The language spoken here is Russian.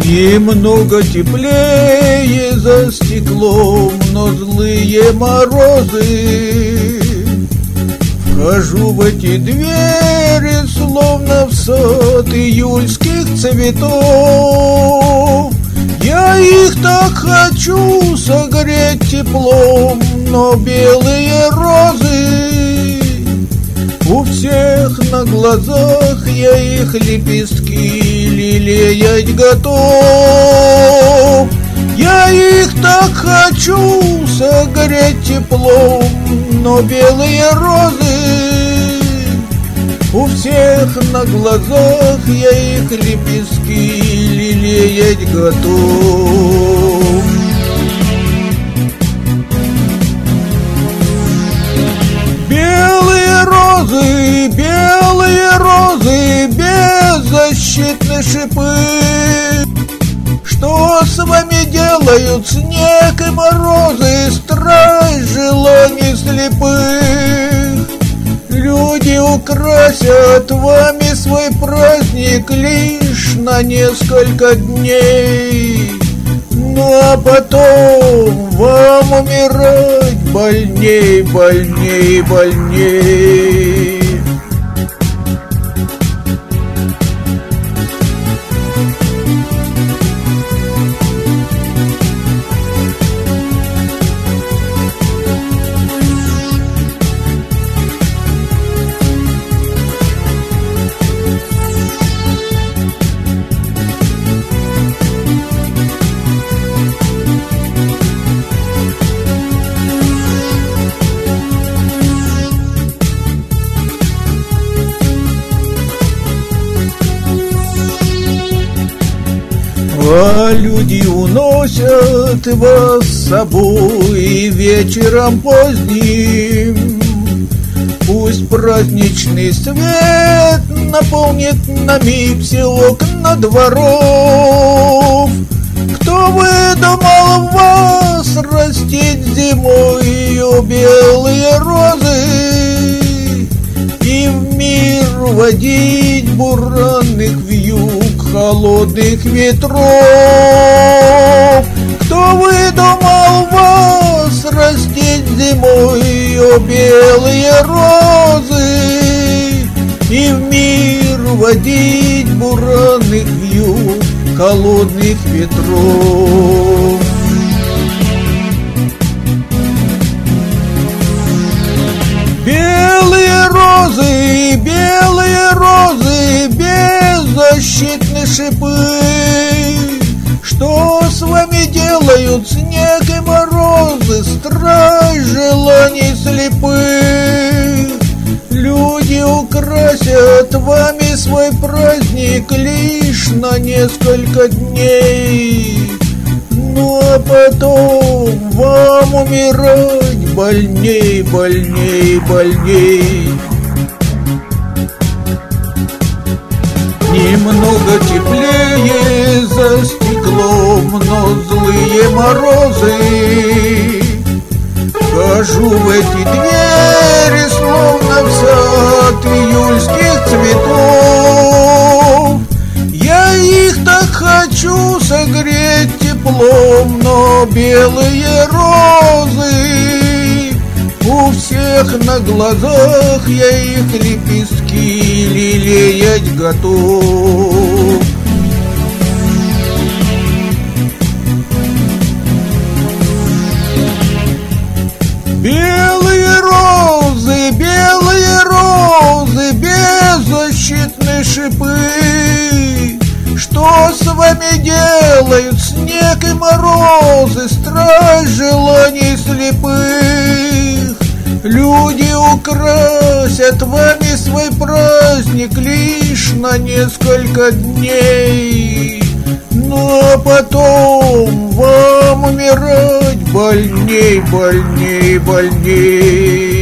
Немного теплее за стеклом, но злые морозы. Вхожу в эти двери, словно в сад июльских цветов. Я их так хочу согреть теплом, но белые розы у всех на глазах, я их лепестки лелеять готов. Я их так хочу согреть теплом, но белые розы у всех на глазах, я их лепестки лелеять готов. Белые розы, беззащитные шипы. Что с вами делают снег и морозы, страсть желаний слепых? Люди украсят вами свой праздник лишь на несколько дней. Ну а потом вам умирать больней, больней, больней. А люди уносят вас с собой вечером поздним. Пусть праздничный свет наполнит на миг все окна дворов. Кто выдумал вас растить зимой ее белые розы и в мир водить буранных вьюг холодных ветров? Кто выдумал вас растить зимой ее белые розы и в мир водить буранных вьюг холодных ветров? Белые розы, беззащитные шипы. Что с вами делают снег и морозы, страсть желаний слепых? Люди украсят вами свой праздник лишь на несколько дней. Ну а потом вам умирать больней, больней, больней. Немного теплее за стеклом, но злые морозы. Вхожу в эти двери, словно в сад июльских цветов. Я их так хочу согреть теплом, но белые розы у всех на глазах, я их лепестки лелеять готов. Белые розы, беззащитные шипы. Что с вами делают снег и морозы, страсть желаний слепых? Люди украсят вами свой праздник лишь на несколько дней. Ну а потом вам умирать больней, больней, больней.